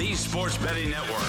the Sports Betting Network.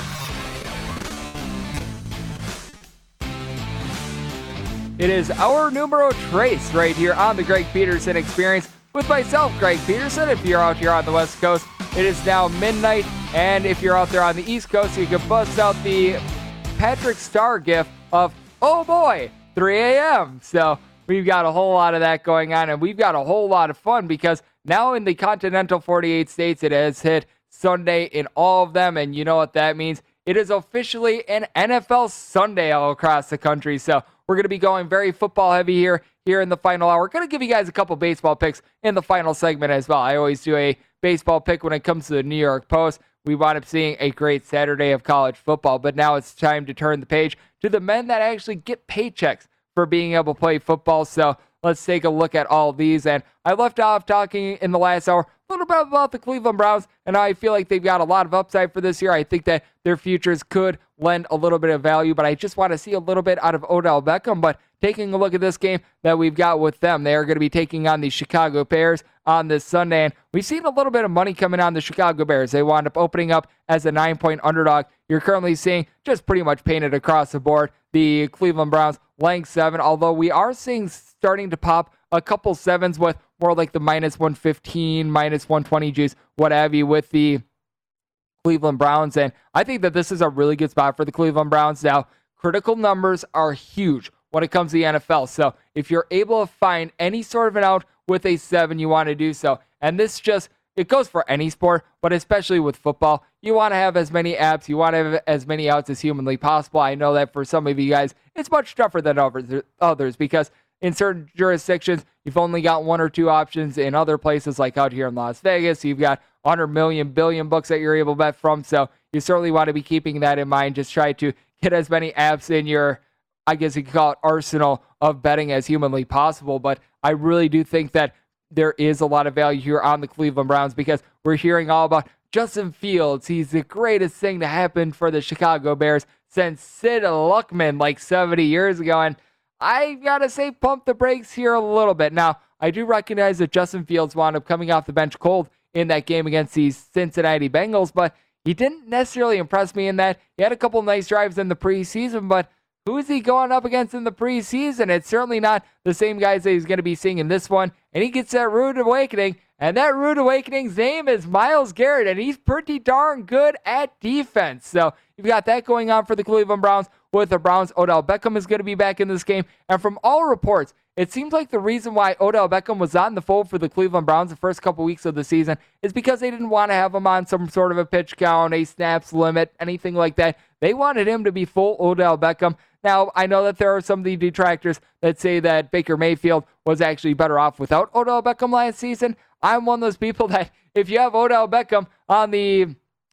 It is our numero trace right here on the Greg Peterson Experience with myself, Greg Peterson. If you're out here on the West Coast, it is now midnight, and if you're out there on the East Coast, you can bust out the Patrick Star gif of, oh boy, 3 a.m. So we've got a whole lot of that going on, and we've got a whole lot of fun because now in the continental 48 states, it has hit Sunday in all of them, and you know what that means. It is officially an NFL Sunday all across the country, so we're going to be going very football heavy here in the final hour. We're going to give you guys a couple baseball picks in the final segment as well. I always do a baseball pick when it comes to the New York Post. We wound up seeing a great Saturday of college football, but now it's time to turn the page to the men that actually get paychecks for being able to play football. So let's take a look at all these. And I left off talking in the last hour a little bit about the Cleveland Browns, and I feel like they've got a lot of upside for this year. I think that their futures could lend a little bit of value, but I just want to see a little bit out of Odell Beckham. But taking a look at this game that we've got with them, they are going to be taking on the Chicago Bears on this Sunday, and we've seen a little bit of money coming on the Chicago Bears. They wound up opening up as a 9-point underdog. You're currently seeing just pretty much painted across the board the Cleveland Browns laying 7, although we are seeing starting to pop a couple 7s with more like the minus 115, minus 120 juice, what have you, with the Cleveland Browns. And I think that this is a really good spot for the Cleveland Browns. Now, critical numbers are huge when it comes to the NFL. So if you're able to find any sort of an out with a 7, you want to do so. And this just, it goes for any sport, but especially with football, you want to have as many apps, you want to have as many outs as humanly possible. I know that for some of you guys, it's much tougher than others because in certain jurisdictions, you've only got 1 or 2 options. In other places, like out here in Las Vegas, you've got 100 million, billion books that you're able to bet from. So you certainly want to be keeping that in mind. Just try to get as many apps in your, I guess you could call it, arsenal of betting as humanly possible. But I really do think that there is a lot of value here on the Cleveland Browns because we're hearing all about Justin Fields. He's the greatest thing to happen for the Chicago Bears since Sid Luckman like 70 years ago. And I gotta say, pump the brakes here a little bit. Now, I do recognize that Justin Fields wound up coming off the bench cold in that game against the Cincinnati Bengals, but he didn't necessarily impress me in that. He had a couple nice drives in the preseason, but who is he going up against in the preseason? It's certainly not the same guys that he's going to be seeing in this one, and he gets that rude awakening, and that rude awakening's name is Myles Garrett, and he's pretty darn good at defense. So you've got that going on for the Cleveland Browns. With the Browns, Odell Beckham is going to be back in this game. And from all reports, it seems like the reason why Odell Beckham was on the fold for the Cleveland Browns the first couple weeks of the season is because they didn't want to have him on some sort of a pitch count, a snaps limit, anything like that. They wanted him to be full Odell Beckham. Now, I know that there are some of the detractors that say that Baker Mayfield was actually better off without Odell Beckham last season. I'm one of those people that if you have Odell Beckham on the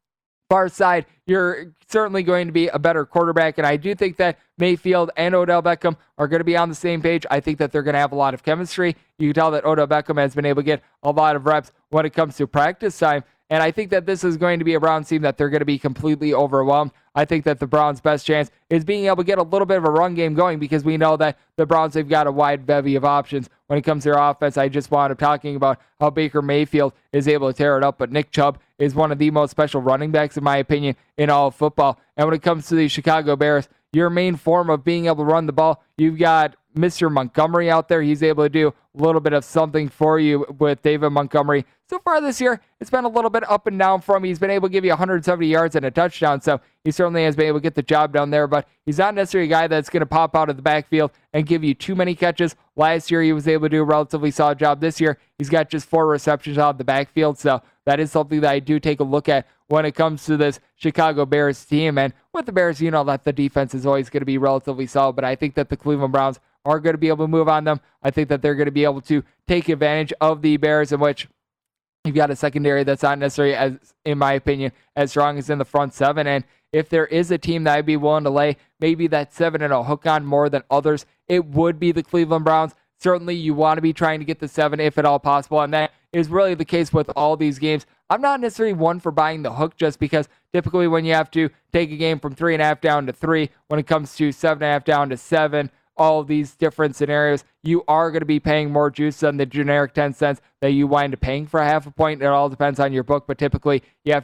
far side, you're certainly going to be a better quarterback. And I do think that Mayfield and Odell Beckham are going to be on the same page. I think that they're going to have a lot of chemistry. You can tell that Odell Beckham has been able to get a lot of reps when it comes to practice time. And I think that this is going to be a Browns team that they're going to be completely overwhelmed. I think that the Browns' best chance is being able to get a little bit of a run game going because we know that the Browns, they've got a wide bevy of options when it comes to their offense. I just wound up talking about how Baker Mayfield is able to tear it up, but Nick Chubb is one of the most special running backs, in my opinion, in all of football. And when it comes to the Chicago Bears, your main form of being able to run the ball, you've got Mr. Montgomery out there. He's able to do a little bit of something for you with David Montgomery. So far this year, it's been a little bit up and down for him. He's been able to give you 170 yards and a touchdown, so he certainly has been able to get the job done there, but he's not necessarily a guy that's going to pop out of the backfield and give you too many catches. Last year, he was able to do a relatively solid job. This year, he's got just 4 receptions out of the backfield, so that is something that I do take a look at when it comes to this Chicago Bears team. And with the Bears, you know that the defense is always going to be relatively solid, but I think that the Cleveland Browns are going to be able to move on them. I think that they're going to be able to take advantage of the Bears, in which you've got a secondary that's not necessarily, as, in my opinion, as strong as in the front 7. And if there is a team that I'd be willing to lay maybe that 7-0 hook on more than others, it would be the Cleveland Browns. Certainly, you want to be trying to get the 7 if at all possible, and that is really the case with all these games. I'm not necessarily one for buying the hook just because typically when you have to take a game from 3.5 down to 3, when it comes to 7.5 down to 7, all of these different scenarios, you are going to be paying more juice than the generic 10 cents that you wind up paying for a half a point. It all depends on your book, but typically you have to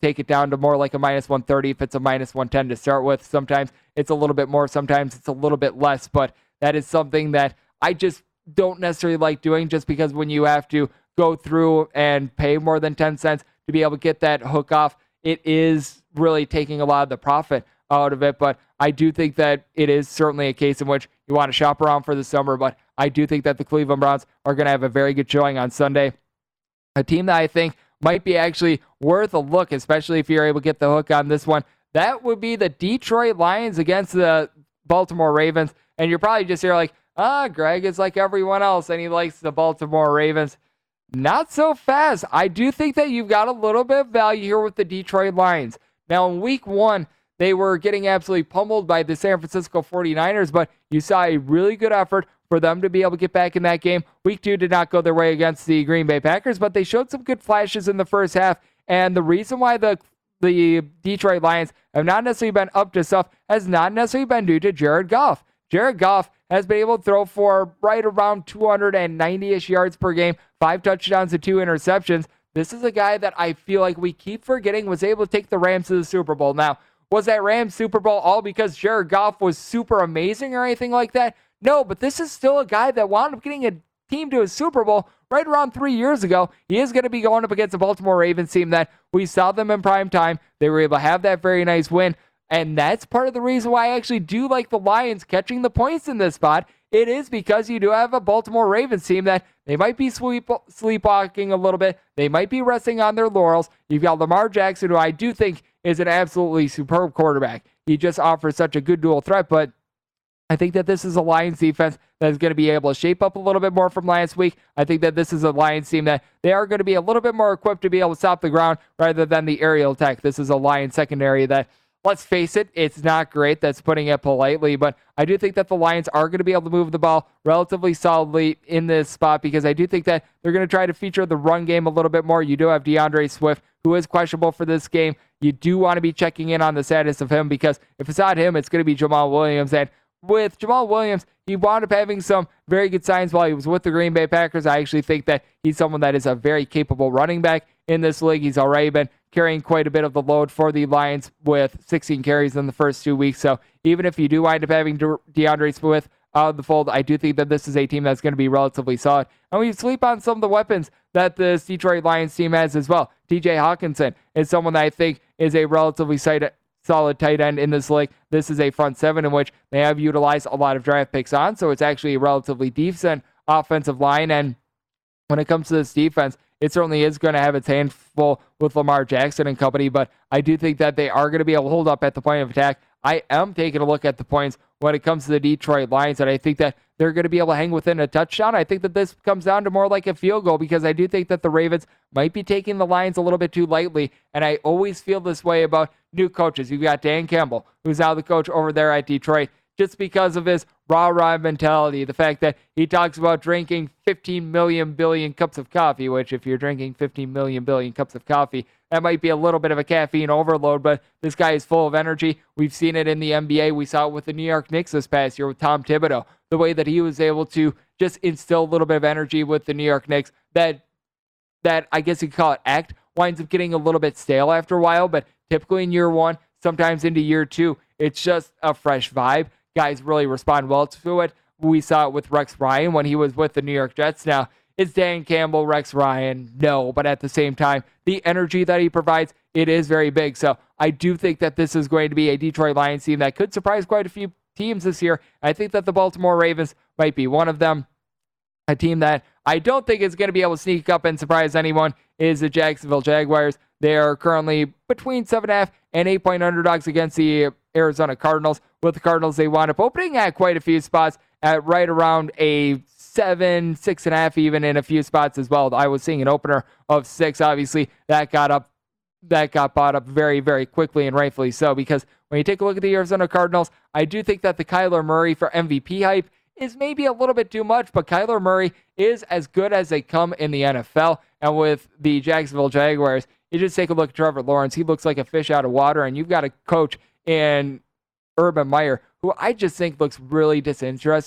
take it down to more like a minus 130 if it's a minus 110 to start with. Sometimes it's a little bit more, sometimes it's a little bit less, but that is something that I just don't necessarily like doing, just because when you have to go through and pay more than 10 cents to be able to get that hook off, it is really taking a lot of the profit out of it. But I do think that it is certainly a case in which you want to shop around for the summer, but I do think that the Cleveland Browns are going to have a very good showing on Sunday. A team that I think might be actually worth a look, especially if you're able to get the hook on this one, that would be the Detroit Lions against the Baltimore Ravens. And you're probably just here like, Greg is like everyone else and he likes the Baltimore Ravens. Not so fast. I do think that you've got a little bit of value here with the Detroit Lions. Now, in week 1, they were getting absolutely pummeled by the San Francisco 49ers, but you saw a really good effort for them to be able to get back in that game. Week 2 did not go their way against the Green Bay Packers, but they showed some good flashes in the first half. And the reason why the Detroit Lions have not necessarily been up to stuff has not necessarily been due to Jared Goff. Jared Goff has been able to throw for right around 290-ish yards per game, 5 touchdowns and 2 interceptions. This is a guy that I feel like we keep forgetting was able to take the Rams to the Super Bowl. Now, was that Rams Super Bowl all because Jared Goff was super amazing or anything like that? No, but this is still a guy that wound up getting a team to a Super Bowl right around 3 years ago. He is going to be going up against the Baltimore Ravens team that we saw them in prime time. They were able to have that very nice win. And that's part of the reason why I actually do like the Lions catching the points in this spot. It is because you do have a Baltimore Ravens team that they might be sleepwalking a little bit. They might be resting on their laurels. You've got Lamar Jackson, who I do think is an absolutely superb quarterback. He just offers such a good dual threat, but I think that this is a Lions defense that is going to be able to shape up a little bit more from last week. I think that this is a Lions team that they are going to be a little bit more equipped to be able to stop the ground rather than the aerial attack. This is a Lions secondary that, let's face it, it's not great. That's putting it politely, but I do think that the Lions are going to be able to move the ball relatively solidly in this spot because I do think that they're going to try to feature the run game a little bit more. You do have DeAndre Swift, who is questionable for this game. You do want to be checking in on the status of him because if it's not him, it's going to be Jamal Williams. And with Jamal Williams, he wound up having some very good signs while he was with the Green Bay Packers. I actually think that he's someone that is a very capable running back in this league. He's already been carrying quite a bit of the load for the Lions with 16 carries in the first 2 weeks. So even if you do wind up having DeAndre Swift out of the fold, I do think that this is a team that's going to be relatively solid. And we sleep on some of the weapons that the Detroit Lions team has as well. TJ Hawkinson is someone that I think is a relatively solid tight end in this league. This is a front seven in which they have utilized a lot of draft picks on, so it's actually a relatively decent offensive line. And when it comes to this defense, it certainly is going to have its handful with Lamar Jackson and company, but I do think that they are going to be able to hold up at the point of attack. I am taking a look at the points when it comes to the Detroit Lions, and I think that they're going to be able to hang within a touchdown. I think that this comes down to more like a field goal because I do think that the Ravens might be taking the Lions a little bit too lightly, and I always feel this way about new coaches. You've got Dan Campbell, who's now the coach over there at Detroit, just because of his rah-rah mentality, the fact that he talks about drinking 15 million billion cups of coffee, which if you're drinking 15 million billion cups of coffee, that might be a little bit of a caffeine overload, but this guy is full of energy. We've seen it in the NBA. We saw it with the New York Knicks this past year with Tom Thibodeau, the way that he was able to just instill a little bit of energy with the New York Knicks that I guess you could call it act, winds up getting a little bit stale after a while, but typically in year one, sometimes into year two, it's just a fresh vibe. Guys really respond well to it. We saw it with Rex Ryan when he was with the New York Jets. Now, is Dan Campbell Rex Ryan? No, but at the same time, the energy that he provides, it is very big. So I do think that this is going to be a Detroit Lions team that could surprise quite a few teams this year. I think that the Baltimore Ravens might be one of them. A team that I don't think is going to be able to sneak up and surprise anyone is the Jacksonville Jaguars. They are currently between 7.5 and 8-point underdogs against the Arizona Cardinals. With the Cardinals, they wound up opening at quite a few spots at right around a 7, 6.5 even in a few spots as well. I was seeing an opener of 6. Obviously, that got bought up very, very quickly and rightfully so because when you take a look at the Arizona Cardinals, I do think that the Kyler Murray for MVP hype is maybe a little bit too much, but Kyler Murray is as good as they come in the NFL. And with the Jacksonville Jaguars, you just take a look at Trevor Lawrence. He looks like a fish out of water, and you've got a coach in Urban Meyer who I just think looks really disinterested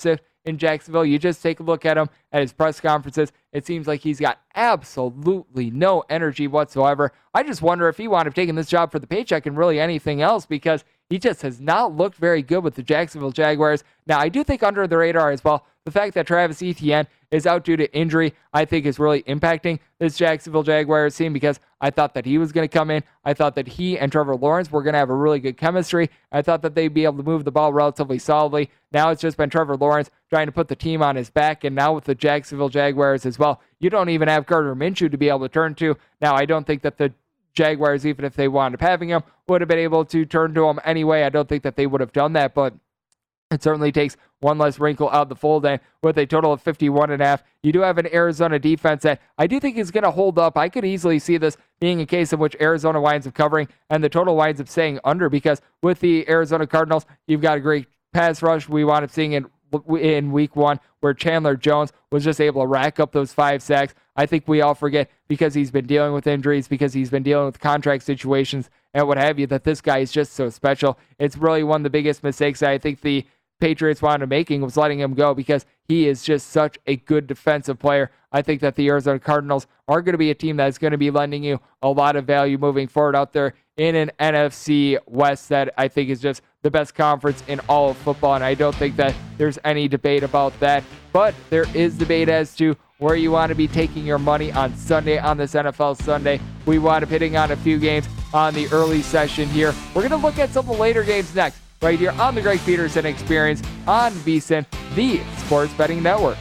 in Jacksonville. You just take a look at him at his press conferences. It seems like he's got absolutely no energy whatsoever. I just wonder if he wound up taking this job for the paycheck and really anything else, because he just has not looked very good with the Jacksonville Jaguars. Now, I do think under the radar as well, the fact that Travis Etienne is out due to injury, I think is really impacting this Jacksonville Jaguars team, because I thought that he was going to come in. I thought that he and Trevor Lawrence were going to have a really good chemistry. I thought that they'd be able to move the ball relatively solidly. Now it's just been Trevor Lawrence trying to put the team on his back, and now with the Jacksonville Jaguars as well, you don't even have Gardner Minshew to be able to turn to. Now, I don't think that the Jaguars, even if they wound up having him, would have been able to turn to him anyway. I don't think that they would have done that, but it certainly takes one less wrinkle out of the fold, and with a total of 51.5, you do have an Arizona defense that I do think is going to hold up. I could easily see this being a case in which Arizona winds up covering and the total winds up staying under, because with the Arizona Cardinals, you've got a great pass rush. We wound up seeing it in week one, where Chandler Jones was just able to rack up those 5 sacks. I think we all forget, because he's been dealing with injuries, because he's been dealing with contract situations and what have you, that this guy is just so special. It's really one of the biggest mistakes that I think the Patriots wound up making, was letting him go, because he is just such a good defensive player. I think that the Arizona Cardinals are going to be a team that's going to be lending you a lot of value moving forward out there in an NFC West that I think is just the best conference in all of football, and I don't think that there's any debate about that. But there is debate as to where you want to be taking your money on Sunday, on this NFL Sunday. We wound up hitting on a few games on the early session here. We're going to look at some of the later games next, right here on the Greg Peterson Experience on VSiN, the Sports Betting Network.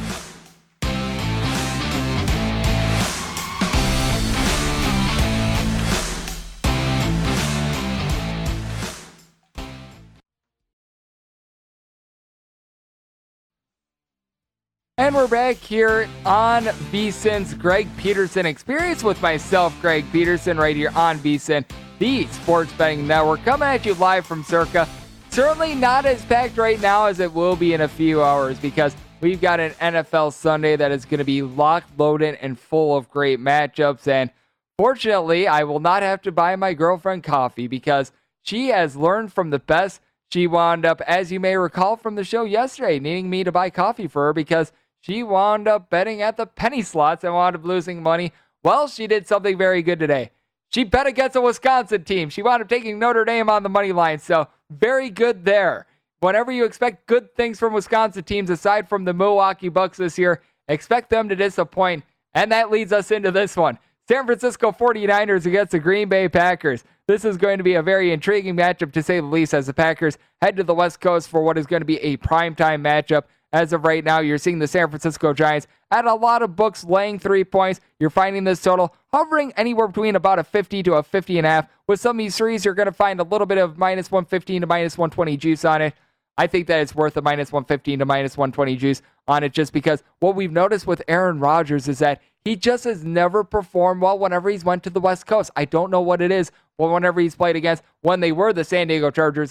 And we're back here on VSiN's Greg Peterson Experience with myself, Greg Peterson, right here on VSiN, the Sports Betting Network, coming at you live from Circa. Certainly not as packed right now as it will be in a few hours, because we've got an NFL Sunday that is going to be locked, loaded, and full of great matchups. And fortunately, I will not have to buy my girlfriend coffee, because she has learned from the best. She wound up, as you may recall from the show yesterday, needing me to buy coffee for her, because she wound up betting at the penny slots and wound up losing money. Well, she did something very good today. She bet against a Wisconsin team. She wound up taking Notre Dame on the money line, so very good there. Whenever you expect good things from Wisconsin teams, aside from the Milwaukee Bucks this year, expect them to disappoint, and that leads us into this one. San Francisco 49ers against the Green Bay Packers. This is going to be a very intriguing matchup, to say the least, as the Packers head to the West Coast for what is going to be a primetime matchup. As of right now, you're seeing the San Francisco Giants at a lot of books laying 3 points. You're finding this total hovering anywhere between about a 50 to a 50.5. With some of these threes, you're going to find a little bit of minus 115 to minus 120 juice on it. I think that it's worth a minus 115 to minus 120 juice on it, just because what we've noticed with Aaron Rodgers is that he just has never performed well whenever he's went to the West Coast. I don't know what it is, but whenever he's played against, when they were the San Diego Chargers,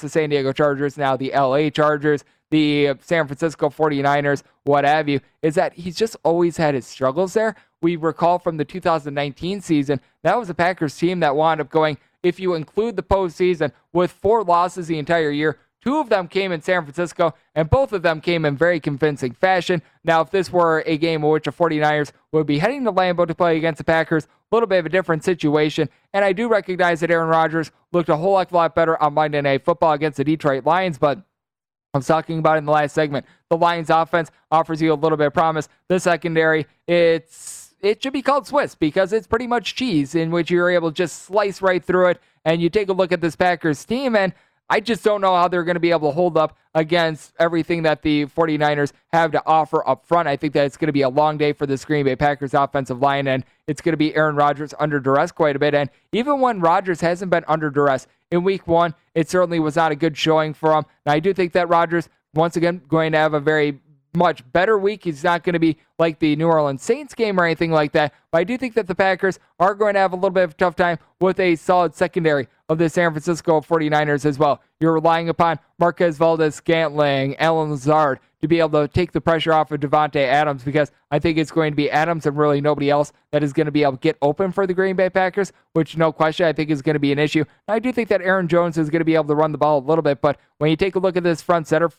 now the LA Chargers, the San Francisco 49ers, what have you, is that he's just always had his struggles there. We recall from the 2019 season, that was a Packers team that wound up going, if you include the postseason, with 4 losses the entire year. 2 of them came in San Francisco, and both of them came in very convincing fashion. Now, if this were a game in which the 49ers would be heading to Lambeau to play against the Packers, a little bit of a different situation. And I do recognize that Aaron Rodgers looked a whole heck of a lot better on Monday Night Football against the Detroit Lions, but I was talking about in the last segment, the Lions offense offers you a little bit of promise. The secondary, it should be called Swiss, because it's pretty much cheese, in which you're able to just slice right through it. And you take a look at this Packers team, and I just don't know how they're going to be able to hold up against everything that the 49ers have to offer up front. I think that it's going to be a long day for the Green Bay Packers offensive line, and it's going to be Aaron Rodgers under duress quite a bit. And even when Rodgers hasn't been under duress in week 1, it certainly was not a good showing for him. Now, I do think that Rodgers, once again, going to have a very much better week. He's not going to be like the New Orleans Saints game or anything like that, but I do think that the Packers are going to have a little bit of a tough time with a solid secondary of the San Francisco 49ers as well. You're relying upon Marquez Valdes-Scantling, Allen Lazard to be able to take the pressure off of Devontae Adams, because I think it's going to be Adams and really nobody else that is going to be able to get open for the Green Bay Packers, which no question I think is going to be an issue. I do think that Aaron Jones is going to be able to run the ball a little bit, but when you take a look at this front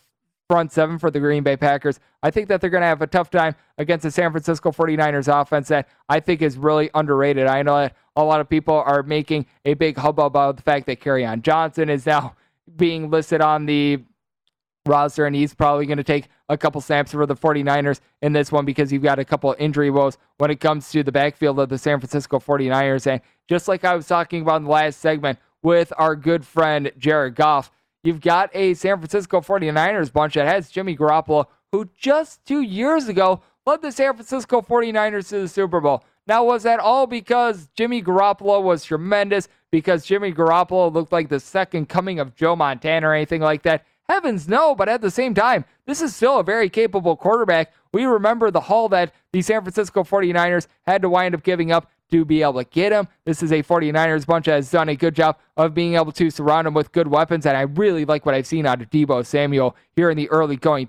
front seven for the Green Bay Packers. I think that they're going to have a tough time against the San Francisco 49ers offense that I think is really underrated. I know that a lot of people are making a big hubbub about the fact that Kerryon Johnson is now being listed on the roster, and he's probably going to take a couple snaps for the 49ers in this one because you've got a couple of injury woes when it comes to the backfield of the San Francisco 49ers. And just like I was talking about in the last segment with our good friend Jared Goff, you've got a San Francisco 49ers bunch that has Jimmy Garoppolo, who just 2 years ago led the San Francisco 49ers to the Super Bowl. Now, was that all because Jimmy Garoppolo was tremendous, because Jimmy Garoppolo looked like the second coming of Joe Montana or anything like that? Heavens no, but at the same time, this is still a very capable quarterback. We remember the haul that the San Francisco 49ers had to wind up giving up to be able to get him. This is a 49ers bunch that has done a good job of being able to surround him with good weapons, and I really like what I've seen out of Deebo Samuel here in the early going.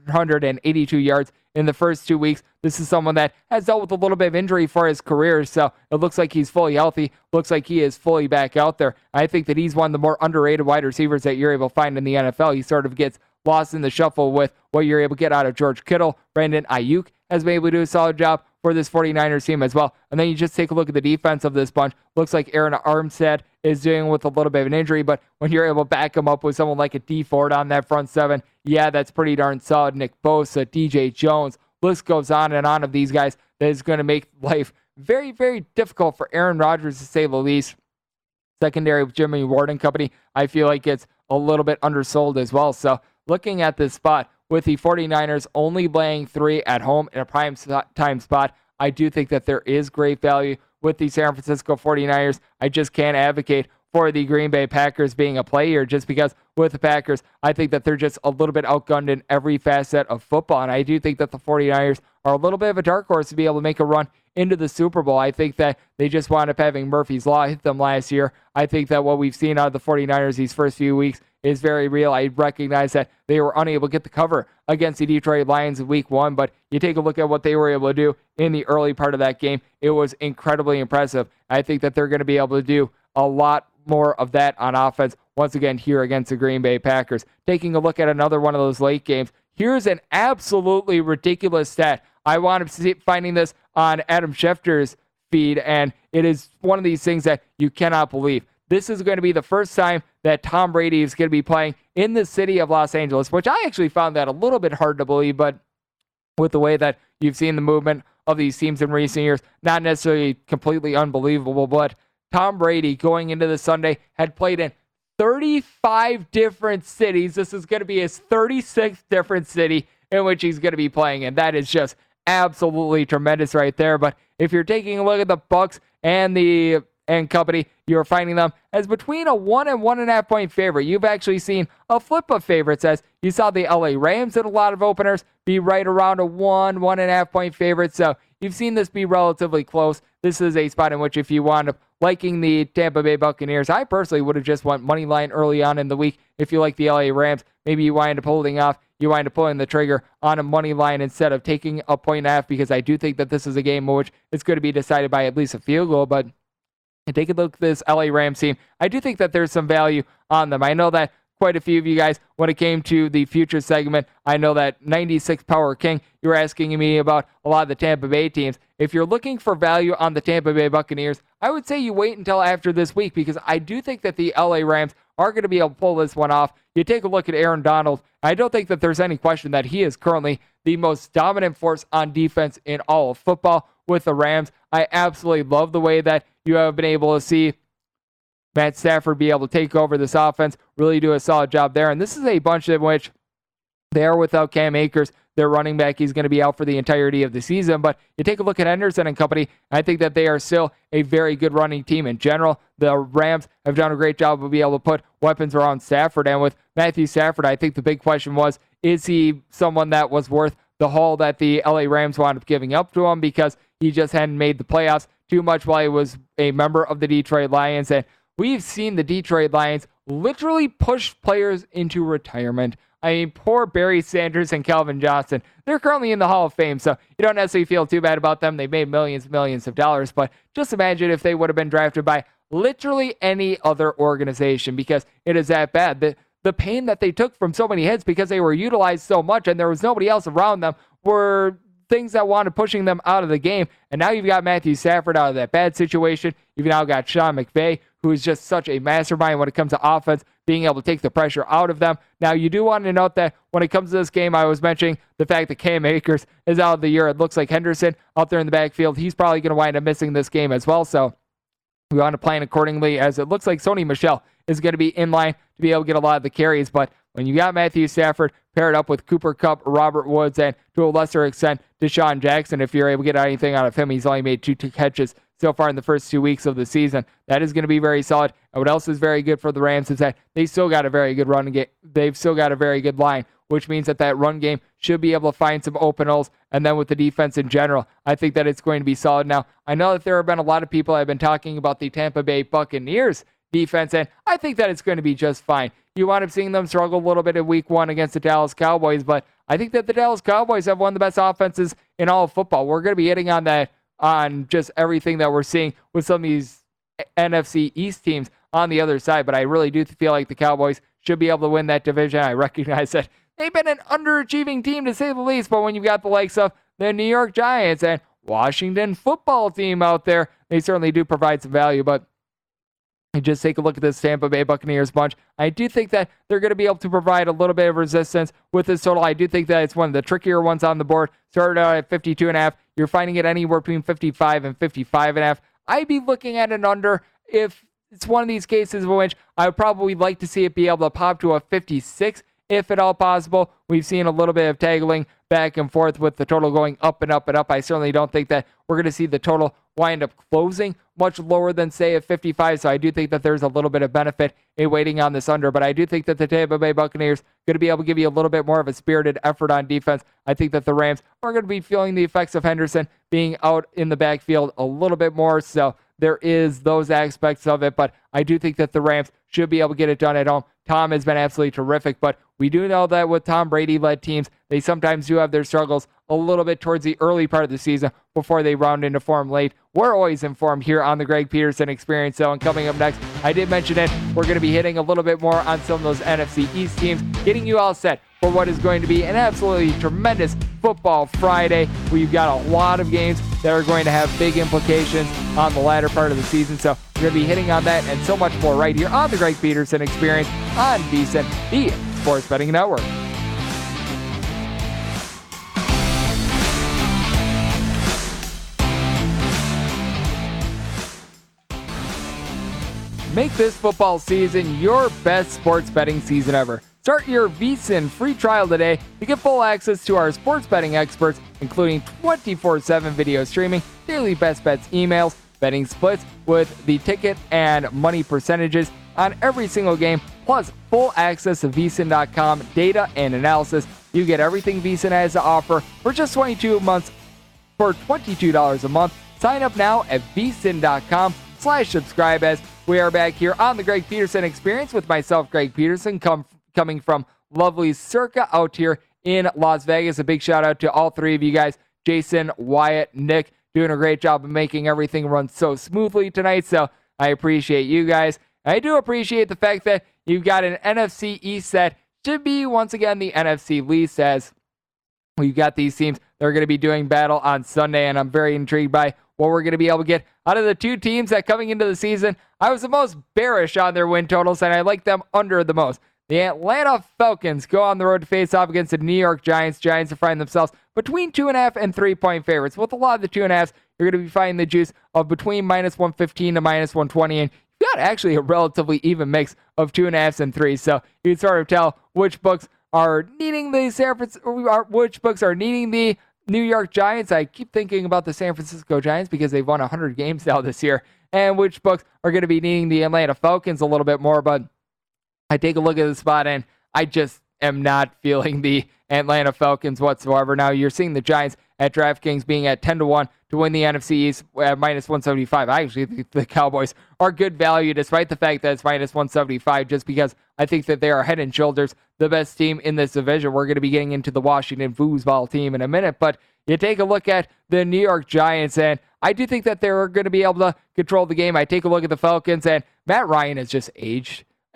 282 yards in the first 2 weeks. This is someone that has dealt with a little bit of injury for his career, so it looks like he's fully healthy. Looks like he is fully back out there. I think that he's one of the more underrated wide receivers that you're able to find in the NFL. He sort of gets lost in the shuffle with what you're able to get out of George Kittle. Brandon Ayuk has been able to do a solid job for this 49ers team as well. And then you just take a look at the defense of this bunch. Looks like Aaron Armstead is dealing with a little bit of an injury, but when you're able to back him up with someone like a Dee Ford on that front seven, yeah, that's pretty darn solid. Nick Bosa, DJ Jones, list goes on and on of these guys that is going to make life very, very difficult for Aaron Rodgers, to say the least. Secondary with Jimmy Ward and company, I feel like it's a little bit undersold as well. So looking at this spot, with the 49ers only laying 3 at home in a prime time spot, I do think that there is great value with the San Francisco 49ers. I just can't advocate for the Green Bay Packers being a play here, just because with the Packers, I think that they're just a little bit outgunned in every facet of football. And I do think that the 49ers are a little bit of a dark horse to be able to make a run into the Super Bowl. I think that they just wound up having Murphy's Law hit them last year. I think that what we've seen out of the 49ers these first few weeks is very real. I recognize that they were unable to get the cover against the Detroit Lions in week 1, but you take a look at what they were able to do in the early part of that game. It was incredibly impressive. I think that they're going to be able to do a lot more of that on offense once again here against the Green Bay Packers. Taking a look at another one of those late games, here's an absolutely ridiculous stat. I wound up finding this on Adam Schefter's feed, and it is one of these things that you cannot believe. This is going to be the first time that Tom Brady is going to be playing in the city of Los Angeles, which I actually found that a little bit hard to believe, but with the way that you've seen the movement of these teams in recent years, not necessarily completely unbelievable, but Tom Brady going into this Sunday had played in 35 different cities. This is going to be his 36th different city in which he's going to be playing, and that is just absolutely tremendous right there. But if you're taking a look at the Bucs and company, you're finding them as between a 1 and 1.5 point favorite. You've actually seen a flip of favorites, as you saw the LA Rams in a lot of openers be right around a 1.5 point favorite. So you've seen this be relatively close. This is a spot in which if you wound up liking the Tampa Bay Buccaneers, I personally would have just went money line early on in the week. If you like the LA Rams, maybe you wind up holding off. You wind up pulling the trigger on a money line instead of taking a 1.5, because I do think that this is a game in which it's going to be decided by at least a field goal. But take a look at this LA Rams team. I do think that there's some value on them. I know that quite a few of you guys, when it came to the future segment, I know that 96 Power King, you were asking me about a lot of the Tampa Bay teams. If you're looking for value on the Tampa Bay Buccaneers, I would say you wait until after this week, because I do think that the LA Rams are going to be able to pull this one off. You take a look at Aaron Donald. I don't think that there's any question that he is currently the most dominant force on defense in all of football with the Rams. I absolutely love the way that you have been able to see Matt Stafford be able to take over this offense, really do a solid job there. And this is a bunch in which they are without Cam Akers, their running back. He's going to be out for the entirety of the season. But you take a look at Henderson and company, I think that they are still a very good running team in general. The Rams have done a great job of being able to put weapons around Stafford. And with Matthew Stafford, I think the big question was, is he someone that was worth the haul that the LA Rams wound up giving up to him, because he just hadn't made the playoffs too much while he was a member of the Detroit Lions. And we've seen the Detroit Lions literally push players into retirement. I mean, poor Barry Sanders and Calvin Johnson. They're currently in the Hall of Fame, so you don't necessarily feel too bad about them. They've made millions of dollars, but just imagine if they would have been drafted by literally any other organization, because it is that bad. the pain that they took from so many hits because they were utilized so much and there was nobody else around them were things that wanted pushing them out of the game. And now you've got Matthew Stafford out of that bad situation. You've now got Sean McVay, who is just such a mastermind when it comes to offense, being able to take the pressure out of them. Now, you do want to note that when it comes to this game, I was mentioning the fact that Cam Akers is out of the year. It looks like Henderson out there in the backfield, he's probably going to wind up missing this game as well. So we want to plan accordingly, as it looks like Sony Michel is going to be in line to be able to get a lot of the carries. But when you got Matthew Stafford paired up with Cooper Kupp, Robert Woods, and to a lesser extent, Deshaun Jackson, if you're able to get anything out of him, he's only made 2 catches so far in the first 2 weeks of the season. That is going to be very solid. And what else is very good for the Rams is that they still got a very good run game. They've still got a very good line, which means that run game should be able to find some open holes. And then with the defense in general, I think that it's going to be solid. Now, I know that there have been a lot of people that have been talking about the Tampa Bay Buccaneers defense, and I think that it's going to be just fine. You wind up seeing them struggle a little bit in week 1 against the Dallas Cowboys, but I think that the Dallas Cowboys have one of the best offenses in all of football. We're going to be hitting on that, on just everything that we're seeing with some of these NFC East teams on the other side, but I really do feel like the Cowboys should be able to win that division. I recognize that they've been an underachieving team, to say the least, but when you've got the likes of the New York Giants and Washington football team out there, they certainly do provide some value. But just take a look at this Tampa Bay Buccaneers bunch. I do think that they're going to be able to provide a little bit of resistance with this total. I do think that it's one of the trickier ones on the board. Started out at 52.5. You're finding it anywhere between 55 and 55.5. I'd be looking at an under if it's one of these cases in which I would probably like to see it be able to pop to a 56, if at all possible. We've seen a little bit of tagging back and forth with the total going up and up and up. I certainly don't think that we're going to see the total wind up closing much lower than, say, a 55. So I do think that there's a little bit of benefit in waiting on this under. But I do think that the Tampa Bay Buccaneers are going to be able to give you a little bit more of a spirited effort on defense. I think that the Rams are going to be feeling the effects of Henderson being out in the backfield a little bit more. So there is those aspects of it. But I do think that the Rams should be able to get it done at home. Tom has been absolutely terrific, but we do know that with Tom Brady-led teams, they sometimes do have their struggles a little bit towards the early part of the season before they round into form late. We're always informed here on the Greg Peterson Experience, though, and coming up next, I did mention it, we're going to be hitting a little bit more on some of those NFC East teams, getting you all set for what is going to be an absolutely tremendous Football Friday. We've got a lot of games that are going to have big implications on the latter part of the season, so we're going to be hitting on that and so much more right here on the Greg Peterson Experience on VSiN, the Sports Betting Network. Make this football season your best sports betting season ever. Start your VSiN free trial today to get full access to our sports betting experts, including 24/7 video streaming, daily best bets emails, betting splits with the ticket and money percentages on every single game, plus full access to VSiN.com data and analysis. You get everything VSiN has to offer for just $22 a month. Sign up now at VSiN.com/subscribe, as we are back here on the Greg Peterson Experience with myself, Greg Peterson, coming from lovely Circa out here in Las Vegas. A big shout out to all three of you guys, Jason, Wyatt, Nick, doing a great job of making everything run so smoothly tonight. So I appreciate you guys. I do appreciate the fact that you've got an NFC East that should be once again the NFC least, as we've got these teams that are going to be doing battle on Sunday, and I'm very intrigued by what we're going to be able to get out of the two teams that coming into the season, I was the most bearish on their win totals, and I like them under the most. The Atlanta Falcons go on the road to face off against the New York Giants. Giants are finding themselves between 2.5 and 3-point favorites. With a lot of the 2.5s, you're going to be finding the juice of between -115 to -120, and you've got actually a relatively even mix of 2.5s and 3s. So you can sort of tell which books are needing the which books are needing the New York Giants. I keep thinking about the San Francisco Giants because they've won 100 games now this year, and which books are going to be needing the Atlanta Falcons a little bit more. But I take a look at the spot, and I just am not feeling the Atlanta Falcons whatsoever. Now, you're seeing the Giants at DraftKings being at 10-1 to win the NFC East at -175. I actually think the Cowboys are good value, despite the fact that it's -175, just because I think that they are head and shoulders the best team in this division. We're going to be getting into the Washington foosball team in a minute, but you take a look at the New York Giants, and I do think that they're going to be able to control the game. I take a look at the Falcons, and Matt Ryan has just aged.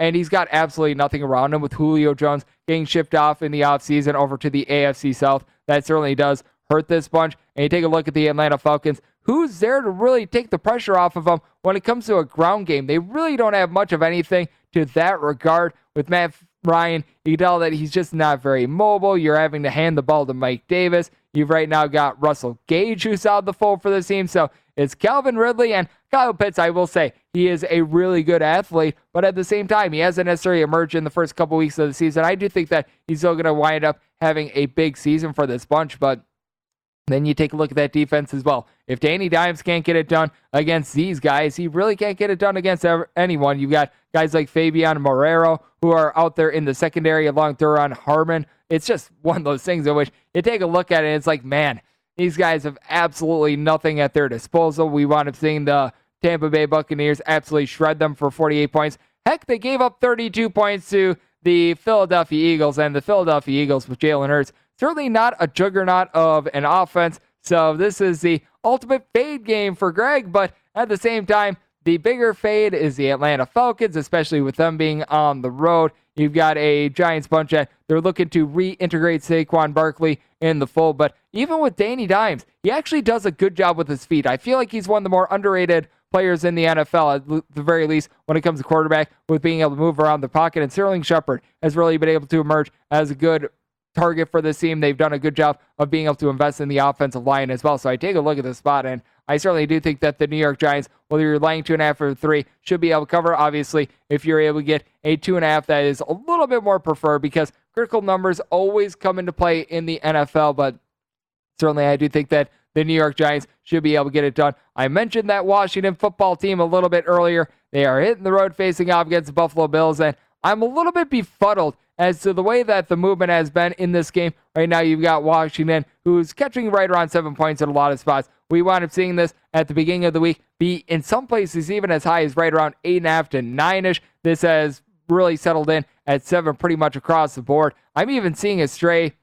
and he's got absolutely nothing around him with Julio Jones getting shipped off in the offseason over to the AFC South. That certainly does hurt this bunch. And you take a look at the Atlanta Falcons. Who's there to really take the pressure off of them when it comes to a ground game? They really don't have much of anything to that regard. With Matt Ryan, you can tell that he's just not very mobile. You're having to hand the ball to Mike Davis. You've right now got Russell Gage who's out the fold for the team. So it's Calvin Ridley and Kyle Pitts. I will say he is a really good athlete, but at the same time, he hasn't necessarily emerged in the first couple weeks of the season. I do think that he's still going to wind up having a big season for this bunch, but then you take a look at that defense as well. If Danny Dimes can't get it done against these guys, he really can't get it done against anyone. You've got guys like Fabian Marrero who are out there in the secondary along Duron Harmon. It's just one of those things in which you take a look at it and it's like, man, these guys have absolutely nothing at their disposal. We wound up seeing the Tampa Bay Buccaneers absolutely shred them for 48 points. Heck, they gave up 32 points to the Philadelphia Eagles, and the Philadelphia Eagles with Jalen Hurts, certainly not a juggernaut of an offense. So this is the ultimate fade game for Greg, but at the same time, the bigger fade is the Atlanta Falcons, especially with them being on the road. You've got a Giants bunch that they're looking to reintegrate Saquon Barkley in the fold, but even with Danny Dimes, he actually does a good job with his feet. I feel like he's one of the more underrated players in the NFL, at the very least, when it comes to quarterback, with being able to move around the pocket. And Sterling Shepard has really been able to emerge as a good target for this team. They've done a good job of being able to invest in the offensive line as well. So I take a look at this spot, and I certainly do think that the New York Giants, whether you're laying 2.5 or 3, should be able to cover. Obviously, if you're able to get a 2.5, that is a little bit more preferred because critical numbers always come into play in the NFL. But certainly, I do think that the New York Giants should be able to get it done. I mentioned that Washington football team a little bit earlier. They are hitting the road facing off against the Buffalo Bills, and I'm a little bit befuddled as to the way that the movement has been in this game. Right now, you've got Washington, who's catching right around 7 points in a lot of spots. We wound up seeing this at the beginning of the week be, in some places, even as high as right around 8.5 to 9-ish. This has really settled in at 7 pretty much across the board. I'm even seeing a stray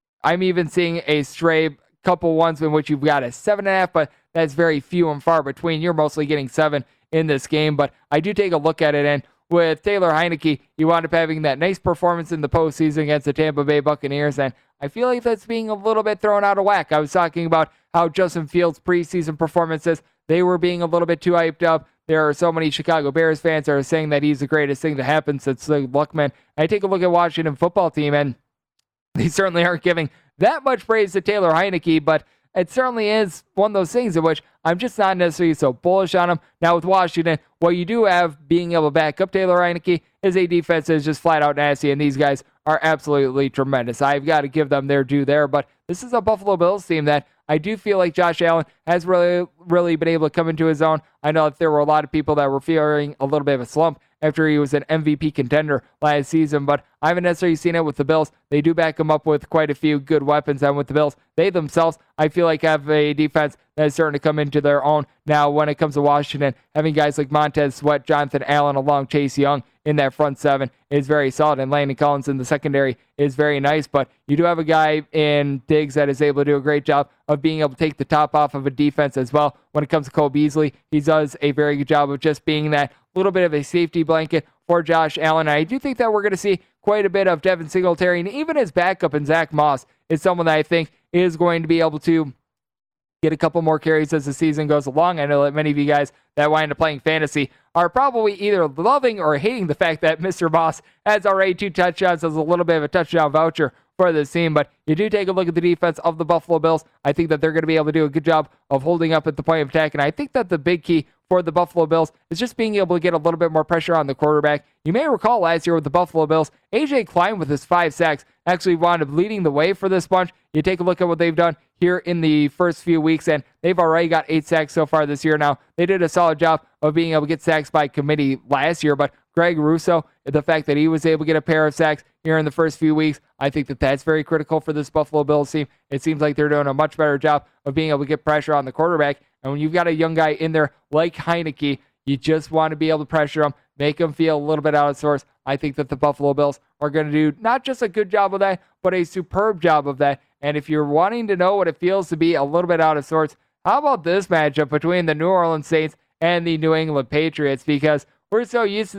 couple ones in which you've got a 7.5, but that's very few and far between. You're mostly getting 7 in this game, but I do take a look at it, and with Taylor Heineke, you wound up having that nice performance in the postseason against the Tampa Bay Buccaneers, and I feel like that's being a little bit thrown out of whack. I was talking about how Justin Fields' preseason performances, they were being a little bit too hyped up. There are so many Chicago Bears fans that are saying that he's the greatest thing to happen since Luckman. I take a look at Washington football team, and they certainly aren't giving that much praise to Taylor Heineke, but it certainly is one of those things in which I'm just not necessarily so bullish on him. Now with Washington, what you do have being able to back up Taylor Heineke is a defense that is just flat out nasty, and these guys are absolutely tremendous. I've got to give them their due there, but this is a Buffalo Bills team that I do feel like Josh Allen has really been able to come into his own. I know that there were a lot of people that were fearing a little bit of a slump after he was an MVP contender last season, but I haven't necessarily seen it with the Bills. They do back him up with quite a few good weapons, and with the Bills, they themselves, I feel like, have a defense that is starting to come into their own. Now, when it comes to Washington, having guys like Montez Sweat, Jonathan Allen, along Chase Young in that front 7 is very solid, and Landon Collins in the secondary is very nice, but you do have a guy in Diggs that is able to do a great job of being able to take the top off of a defense as well. When it comes to Cole Beasley, he does a very good job of just being that little bit of a safety blanket for Josh Allen. I do think that we're going to see quite a bit of Devin Singletary, and even his backup in Zach Moss is someone that I think is going to be able to get a couple more carries as the season goes along. I know that many of you guys that wind up playing fantasy are probably either loving or hating the fact that Mr. Moss has already 2 touchdowns as a little bit of a touchdown voucher for this team, but you do take a look at the defense of the Buffalo Bills. I think that they're going to be able to do a good job of holding up at the point of attack, and I think that the big key for the Buffalo Bills is just being able to get a little bit more pressure on the quarterback. You may recall last year with the Buffalo Bills, A.J. Klein with his 5 sacks actually wound up leading the way for this bunch. You take a look at what they've done here in the first few weeks, and they've already got 8 sacks so far this year. Now, they did a solid job of being able to get sacks by committee last year, but Greg Russo, the fact that he was able to get a pair of sacks here in the first few weeks, I think that that's very critical for this Buffalo Bills team. It seems like they're doing a much better job of being able to get pressure on the quarterback. And when you've got a young guy in there like Heineke, you just want to be able to pressure him, make him feel a little bit out of sorts. I think that the Buffalo Bills are going to do not just a good job of that, but a superb job of that. And if you're wanting to know what it feels to be a little bit out of sorts, how about this matchup between the New Orleans Saints and the New England Patriots? Because we're so used to this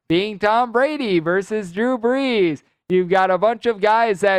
being Tom Brady versus Drew Brees. You've got a bunch of guys that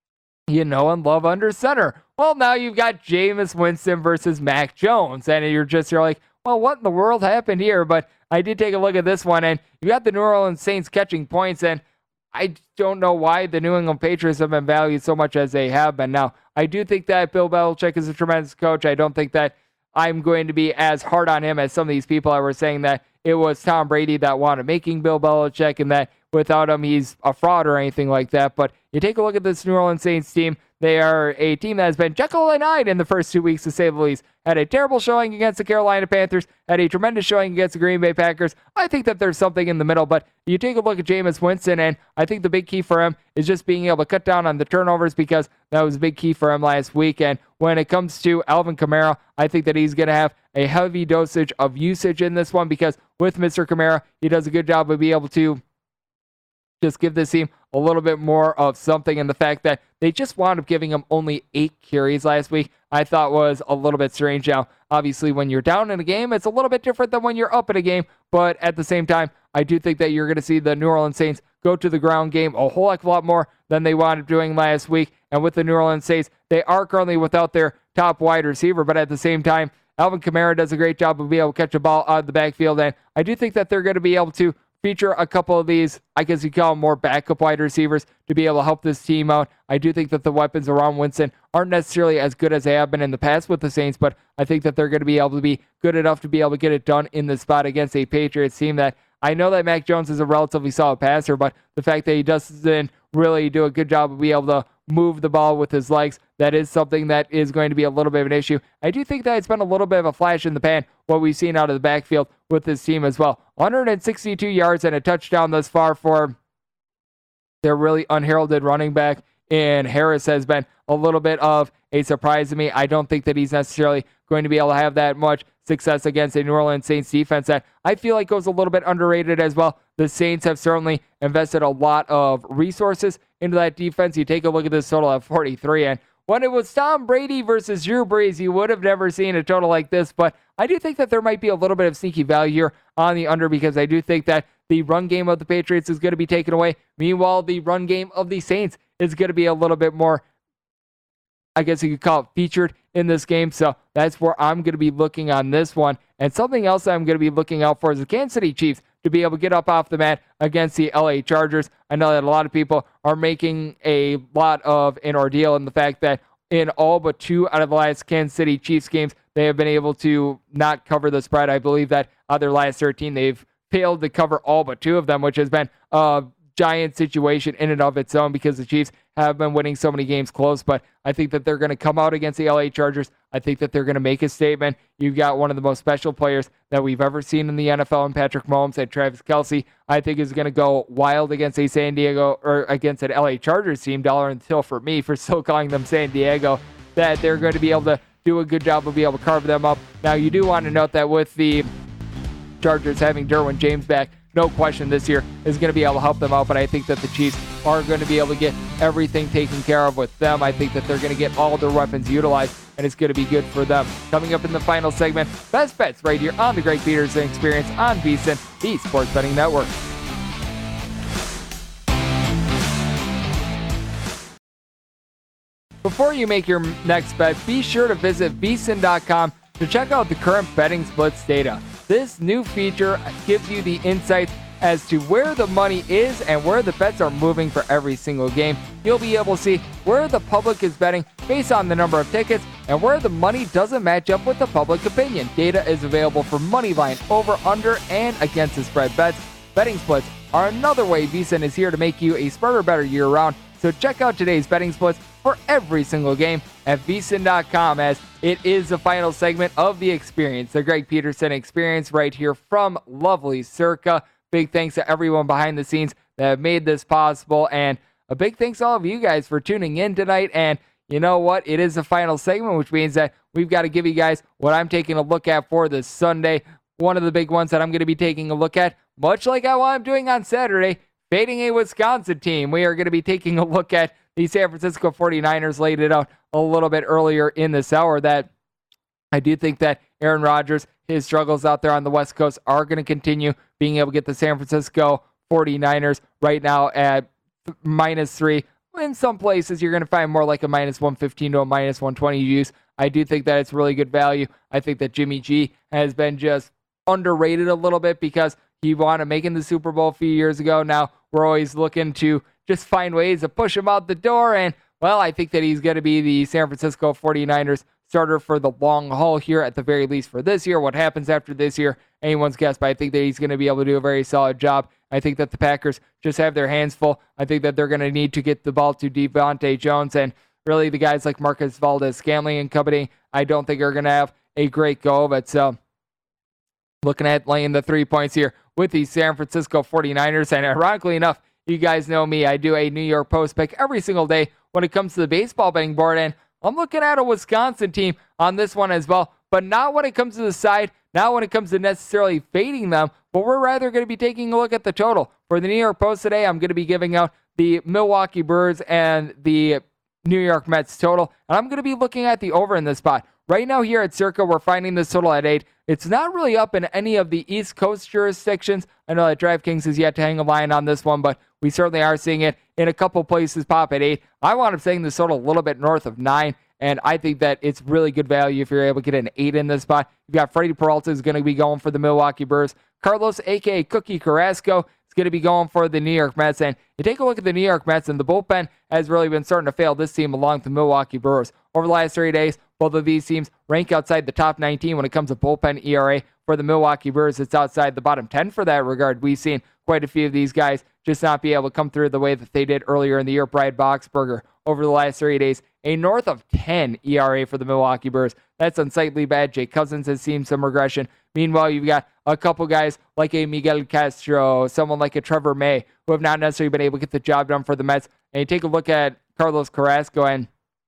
you know and love under center. Well, now you've got Jameis Winston versus Mac Jones, and you're like, well, what in the world happened here? But I did take a look at this one, and you got the New Orleans Saints catching points, and I don't know why the New England Patriots have been valued so much as they have been. Now, I do think that Bill Belichick is a tremendous coach. I don't think that I'm going to be as hard on him as some of these people that were saying that it was Tom Brady that wanted making Bill Belichick and that without him he's a fraud or anything like that. But you take a look at this New Orleans Saints team. They are a team that has been Jekyll and Hyde in the first 2 weeks, to say the least. Had a terrible showing against the Carolina Panthers. Had a tremendous showing against the Green Bay Packers. I think that there's something in the middle, but you take a look at Jameis Winston, and I think the big key for him is just being able to cut down on the turnovers, because that was a big key for him last week. And when it comes to Alvin Kamara, I think that he's going to have a heavy dosage of usage in this one, because with Mr. Kamara, he does a good job of being able to just give this team a little bit more of something. And the fact that they just wound up giving him only 8 carries last week, I thought was a little bit strange. Now, obviously, when you're down in a game, it's a little bit different than when you're up in a game. But at the same time, I do think that you're going to see the New Orleans Saints go to the ground game a whole heck of a lot more than they wound up doing last week. And with the New Orleans Saints, they are currently without their top wide receiver. But at the same time, Alvin Kamara does a great job of being able to catch a ball out of the backfield. And I do think that they're going to be able to feature a couple of these, I guess you call them more backup wide receivers, to be able to help this team out. I do think that the weapons around Winston aren't necessarily as good as they have been in the past with the Saints, but I think that they're going to be able to be good enough to be able to get it done in the spot against a Patriots team that I know that Mac Jones is a relatively solid passer, but the fact that he doesn't really do a good job of being able to move the ball with his legs, that is something that is going to be a little bit of an issue. I do think that it's been a little bit of a flash in the pan, what we've seen out of the backfield with this team as well. 162 yards and a touchdown thus far for their really unheralded running back, and Harris has been a little bit of a surprise to me. I don't think that he's necessarily going to be able to have that much success against a New Orleans Saints defense that I feel like goes a little bit underrated as well. The Saints have certainly invested a lot of resources into that defense. You take a look at this total at 43, and when it was Tom Brady versus Drew Brees, you would have never seen a total like this, but I do think that there might be a little bit of sneaky value here on the under, because I do think that the run game of the Patriots is going to be taken away. Meanwhile, the run game of the Saints is going to be a little bit more, I guess you could call it, featured in this game. So that's where I'm going to be looking on this one. And something else I'm going to be looking out for is the Kansas City Chiefs to be able to get up off the mat against the LA Chargers. I know that a lot of people are making a lot of an ordeal in the fact that in all but 2 out of the last Kansas City Chiefs games, they have been able to not cover the spread. I believe that out of their last 13, they've failed to cover all but 2 of them, which has been a giant situation in and of its own, because the Chiefs have been winning so many games close. But I think that they're going to come out against the LA Chargers. I think that they're going to make a statement. You've got one of the most special players that we've ever seen in the NFL, and Patrick Mahomes, and Travis Kelce, I think, is going to go wild against a San Diego, or against an LA Chargers team. Dollar until for me for still calling them San Diego, that they're going to be able to do a good job of being able to carve them up. Now, you do want to note that with the Chargers having Derwin James back, no question this year is going to be able to help them out, but I think that the Chiefs are going to be able to get everything taken care of with them. I think that they're going to get all their weapons utilized, and it's going to be good for them. Coming up in the final segment, best bets right here on the Greg Peterson Experience on VSiN, the Sports Betting Network. Before you make your next bet, be sure to visit VSiN.com to check out the current betting splits data. This new feature gives you the insights as to where the money is and where the bets are moving for every single game. You'll be able to see where the public is betting based on the number of tickets and where the money doesn't match up with the public opinion. Data is available for money line, over, under, and against the spread bets. Betting splits are another way VSiN is here to make you a smarter, better year-round. So check out today's betting splits for every single game at VSiN.com, as it is the final segment of the experience, the Greg Peterson Experience, right here from lovely Circa. Big thanks to everyone behind the scenes that have made this possible, and a big thanks to all of you guys for tuning in tonight. And you know what? It is the final segment, which means that we've got to give you guys what I'm taking a look at for this Sunday. One of the big ones that I'm going to be taking a look at, much like how I'm doing on Saturday, fading a Wisconsin team. We are going to be taking a look at the San Francisco 49ers. Laid it out a little bit earlier in this hour that I do think that Aaron Rodgers, his struggles out there on the West Coast are going to continue, being able to get the San Francisco 49ers right now at -3. In some places, you're going to find more like a -115 to a -120 use. I do think that it's really good value. I think that Jimmy G has been just underrated a little bit because he wanted to make in the Super Bowl a few years ago. Now we're always looking to just find ways to push him out the door. And, well, I think that he's going to be the San Francisco 49ers starter for the long haul here, at the very least for this year. What happens after this year, anyone's guess, but I think that he's going to be able to do a very solid job. I think that the Packers just have their hands full. I think that they're going to need to get the ball to Devontae Jones, and really the guys like Marcus Valdes-Scantling and company, I don't think are going to have a great go. But so, looking at laying the 3 points here with the San Francisco 49ers, and ironically enough, you guys know me, I do a New York Post pick every single day when it comes to the baseball betting board, and I'm looking at a Wisconsin team on this one as well, but not when it comes to the side, not when it comes to necessarily fading them, but we're rather going to be taking a look at the total. For the New York Post today, I'm going to be giving out the Milwaukee Brewers and the New York Mets total, and I'm going to be looking at the over in this spot. Right now here at Circa, we're finding this total at 8. It's not really up in any of the East Coast jurisdictions. I know that DraftKings has yet to hang a line on this one, but we certainly are seeing it in a couple places pop at 8. I wound up saying this total a little bit north of 9, and I think that it's really good value if you're able to get an 8 in this spot. You've got Freddie Peralta is going to be going for the Milwaukee Brewers. Carlos, a.k.a. Cookie Carrasco, is going to be going for the New York Mets. And you take a look at the New York Mets, and the bullpen has really been starting to fail this team along with the Milwaukee Brewers. Over the last 3 days, both of these teams rank outside the top 19 when it comes to bullpen ERA. For the Milwaukee Brewers, it's outside the bottom 10 for that regard. We've seen quite a few of these guys just not be able to come through the way that they did earlier in the year. Brad Boxberger, over the last 3 days, a north of 10 ERA for the Milwaukee Brewers. That's unsightly bad. Jake Cousins has seen some regression. Meanwhile, you've got a couple guys like a Miguel Castro, someone like a Trevor May, who have not necessarily been able to get the job done for the Mets. And you take a look at Carlos Carrasco and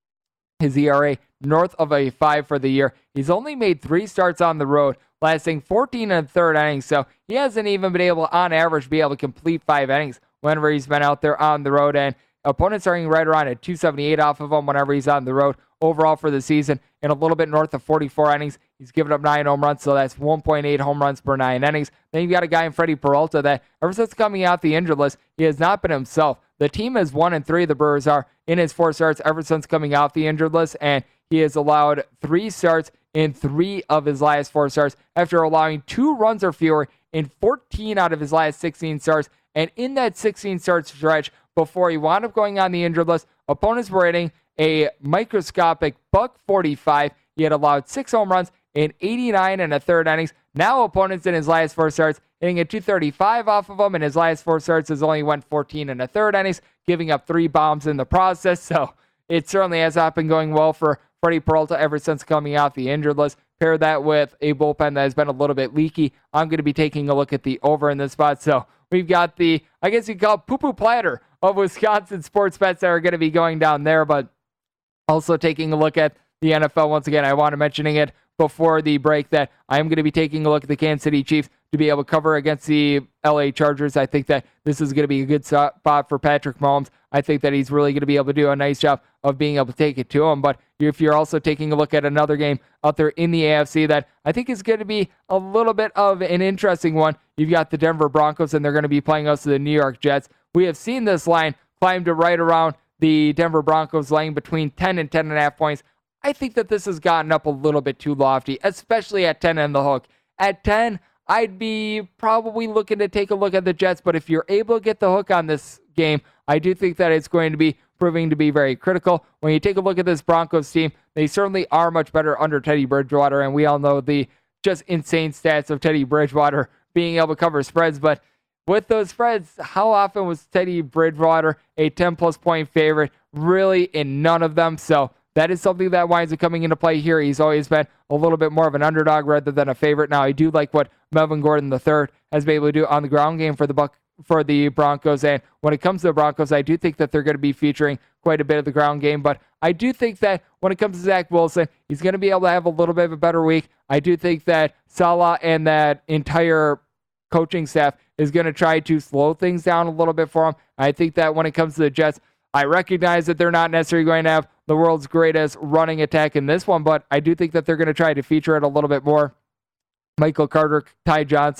his ERA north of a 5 for the year. He's only made 3 starts on the road, lasting 14 and a third innings, so he hasn't even been able, on average, be able to complete 5 innings whenever he's been out there on the road, and opponents are right around at 278 off of him whenever he's on the road. Overall for the season, in a little bit north of 44 innings, he's given up 9 home runs, so that's 1.8 home runs per 9 innings. Then you've got a guy in Freddie Peralta that, ever since coming out the injured list, he has not been himself. The team is 1-3, the Brewers are, in his 4 starts ever since coming out the injured list, and he has allowed 3 starts in 3 of his last 4 starts after allowing 2 runs or fewer in 14 out of his last 16 starts. And in that 16-start stretch, before he wound up going on the injured list, opponents were hitting a microscopic .45. He had allowed 6 home runs in 89 and a third innings. Now opponents in his last 4 starts hitting a .235 off of him. In his last 4 starts has only went 14 and a third innings, giving up 3 bombs in the process. So it certainly has not been going well for Freddie Peralta ever since coming out the injured list. Pair that with a bullpen that has been a little bit leaky. I'm going to be taking a look at the over in this spot. So we've got the, I guess you call it poo-poo platter of Wisconsin sports bets that are going to be going down there, but also taking a look at the NFL. Once again, I want to mentioning it before the break that I am going to be taking a look at the Kansas City Chiefs to be able to cover against the LA Chargers. I think that this is going to be a good spot for Patrick Mahomes. I think that he's really going to be able to do a nice job of being able to take it to him. But if you're also taking a look at another game out there in the AFC that I think is going to be a little bit of an interesting one, you've got the Denver Broncos, and they're going to be playing us to the New York Jets. We have seen this line climb to right around the Denver Broncos, laying between 10 and 10.5 points. I think that this has gotten up a little bit too lofty, especially at 10 and the hook. At 10, I'd be probably looking to take a look at the Jets, but if you're able to get the hook on this game, I do think that it's going to be proving to be very critical. When you take a look at this Broncos team, they certainly are much better under Teddy Bridgewater, and we all know the just insane stats of Teddy Bridgewater being able to cover spreads, but with those spreads, how often was Teddy Bridgewater a 10-plus point favorite? Really, in none of them. So that is something that winds up coming into play here. He's always been a little bit more of an underdog rather than a favorite. Now, I do like what Melvin Gordon III has been able to do on the ground game for the Broncos. And when it comes to the Broncos, I do think that they're going to be featuring quite a bit of the ground game. But I do think that when it comes to Zach Wilson, he's going to be able to have a little bit of a better week. I do think that Saleh and that entire coaching staff is going to try to slow things down a little bit for him. I think that when it comes to the Jets, I recognize that they're not necessarily going to have the world's greatest running attack in this one, but I do think that they're going to try to feature it a little bit more. Michael Carter, Ty Johnson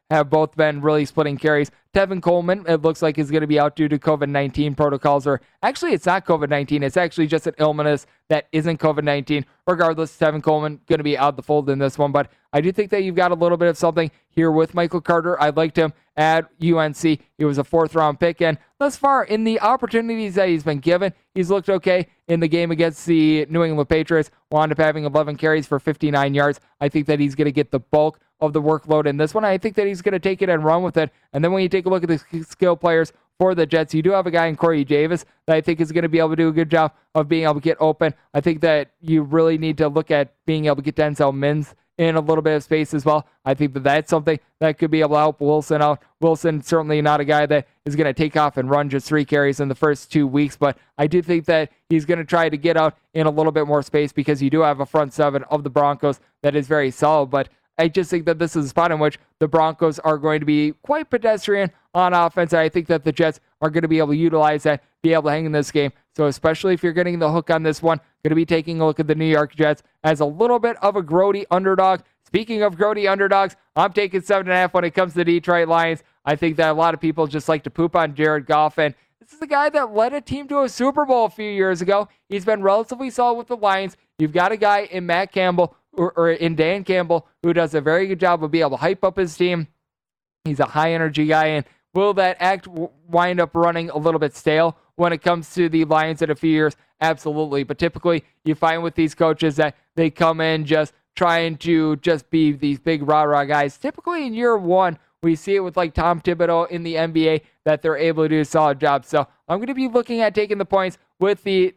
have both been really splitting carries. Tevin Coleman, it looks like, is going to be out due to COVID-19 protocols, or actually it's not COVID-19. It's actually just an illness that isn't COVID-19. Regardless, Tevin Coleman going to be out the fold in this one, but I do think that you've got a little bit of something here with Michael Carter. I liked him at UNC. He was a 4th-round pick, and thus far in the opportunities that he's been given, he's looked okay. In the game against the New England Patriots, wound up having 11 carries for 59 yards. I think that he's going to get the bulk of the workload in this one. I think that he's going to take it and run with it. And then when you take a look at the skill players for the Jets, you do have a guy in Corey Davis that I think is going to be able to do a good job of being able to get open. I think that you really need to look at being able to get Denzel Mims in a little bit of space as well. I think that that's something that could be able to help Wilson out. Wilson, certainly not a guy that is going to take off and run just 3 carries in the first 2 weeks, but I do think that he's going to try to get out in a little bit more space because you do have a front 7 of the Broncos that is very solid, but I just think that this is a spot in which the Broncos are going to be quite pedestrian on offense. I think that the Jets are going to be able to utilize that, be able to hang in this game. So especially if you're getting the hook on this one, going to be taking a look at the New York Jets as a little bit of a grody underdog. Speaking of grody underdogs, I'm taking 7.5 when it comes to the Detroit Lions. I think that a lot of people just like to poop on Jared Goff, and this is the guy that led a team to a Super Bowl a few years ago. He's been relatively solid with the Lions. You've got a guy in Matt Campbell, or in Dan Campbell, who does a very good job of being able to hype up his team. He's a high-energy guy, and will that act wind up running a little bit stale when it comes to the Lions in a few years? Absolutely. But typically, you find with these coaches that they come in just trying to just be these big rah-rah guys. Typically in year 1, we see it with like Tom Thibodeau in the NBA that they're able to do a solid job. So I'm going to be looking at taking the points with the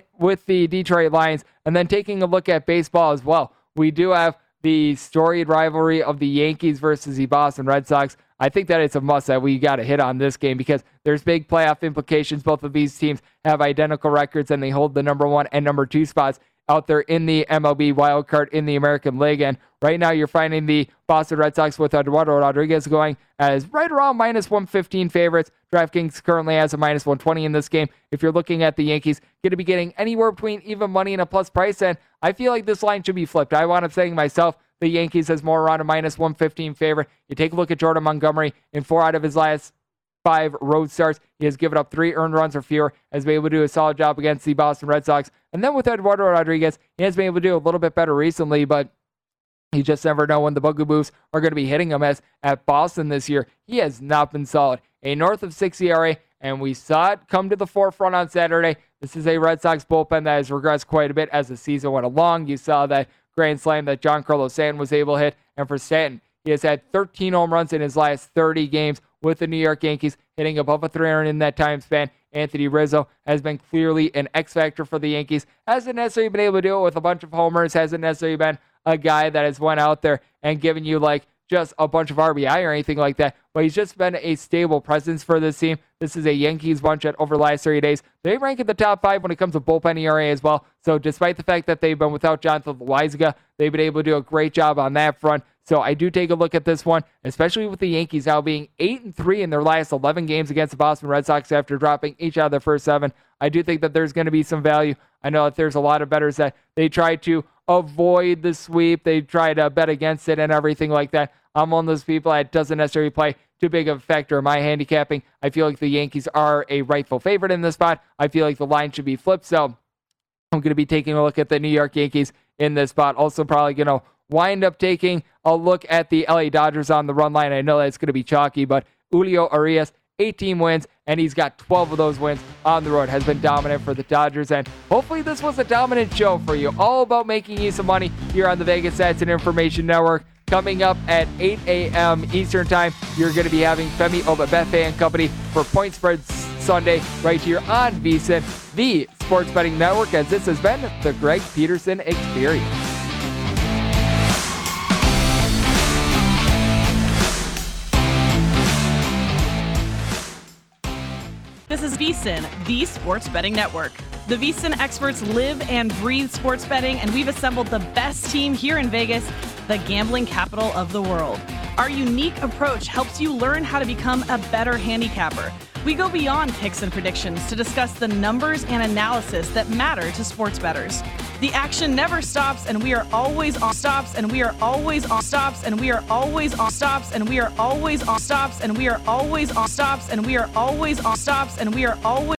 Detroit Lions, and then taking a look at baseball as well. We do have the storied rivalry of the Yankees versus the Boston Red Sox. I think that it's a must that we got to hit on this game because there's big playoff implications. Both of these teams have identical records, and they hold the number 1 and number 2 spots out there in the MLB wildcard in the American League. And right now you're finding the Boston Red Sox with Eduardo Rodriguez going as right around minus 115 favorites. DraftKings currently has a minus 120 in this game. If you're looking at the Yankees, going to be getting anywhere between even money and a plus price, and I feel like this line should be flipped. I wound up saying myself, the Yankees has more around a minus 115 favorite. You take a look at Jordan Montgomery in 4 out of his last 5 road starts. He has given up 3 earned runs or fewer, has been able to do a solid job against the Boston Red Sox. And then with Eduardo Rodriguez, he has been able to do a little bit better recently, but you just never know when the Bugaboos are going to be hitting him, as at Boston this year, he has not been solid. A north of 6 ERA, and we saw it come to the forefront on Saturday. This is a Red Sox bullpen that has regressed quite a bit as the season went along. You saw that grand slam that Giancarlo Stanton was able to hit, and for Stanton, he has had 13 home runs in his last 30 games with the New York Yankees, hitting above a 300 in that time span. Anthony Rizzo has been clearly an X factor for the Yankees. Hasn't necessarily been able to do it with a bunch of homers. Hasn't necessarily been a guy that has went out there and given you like just a bunch of RBI or anything like that. But he's just been a stable presence for this team. This is a Yankees bunch that over the last 30 days, they rank in the top 5 when it comes to bullpen ERA as well. So despite the fact that they've been without Jonathan Loáisiga, they've been able to do a great job on that front. So I do take a look at this one, especially with the Yankees now being 8-3 in their last 11 games against the Boston Red Sox after dropping each out of their first 7. I do think that there's going to be some value. I know that there's a lot of bettors that they try to avoid the sweep. They try to bet against it and everything like that. I'm one of those people that doesn't necessarily play too big of a factor in my handicapping. I feel like the Yankees are a rightful favorite in this spot. I feel like the line should be flipped. So I'm going to be taking a look at the New York Yankees in this spot. Also probably going to wind up taking a look at the LA Dodgers on the run line. I know that it's going to be chalky, but Julio Urias, 18 wins, and he's got 12 of those wins on the road. Has been dominant for the Dodgers, and hopefully this was a dominant show for you. All about making you some money here on the Vegas Stats and Information Network. Coming up at 8 a.m. Eastern Time, you're going to be having Femi Obabefe and company for Point Spread Sunday right here on VSiN, the Sports Betting Network, as this has been the Greg Peterson Experience. This is VSiN, the Sports Betting Network. The VSiN experts live and breathe sports betting, and we've assembled the best team here in Vegas, the gambling capital of the world. Our unique approach helps you learn how to become a better handicapper. We go beyond picks and predictions to discuss the numbers and analysis that matter to sports bettors. The action never stops, and we are always on stops, and we are always on stops, and we are always on stops, and we are always on stops, and we are always on stops, and we are always on stops, and we are always